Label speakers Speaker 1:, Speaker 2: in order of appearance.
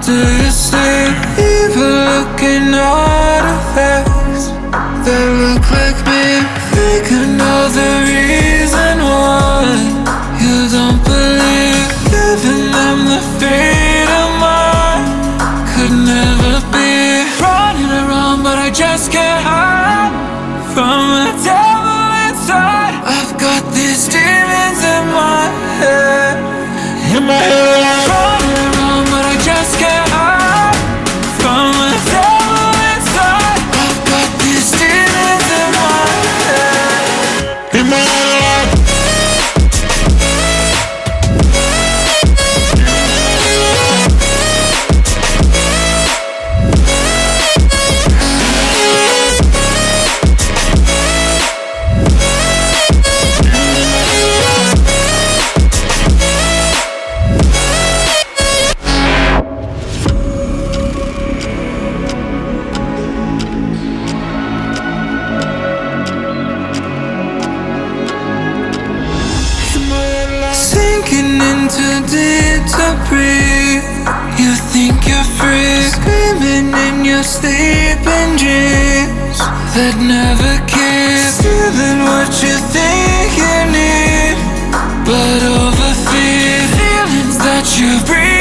Speaker 1: do you sleep? Evil looking artifacts that look like me. They could know the reason why you don't believe. Giving them the freedom I could never be. Running around but I just can't hide from the devil inside. I've got these demons in my head. Running around but I just can't hide from the devil inside. I've got these demons in my head. In my head. Sinking into deep to breathe. You think you're free, screaming in your sleeping dreams that never keep. Stealing what you think you need, but overfeed feelings that you breathe.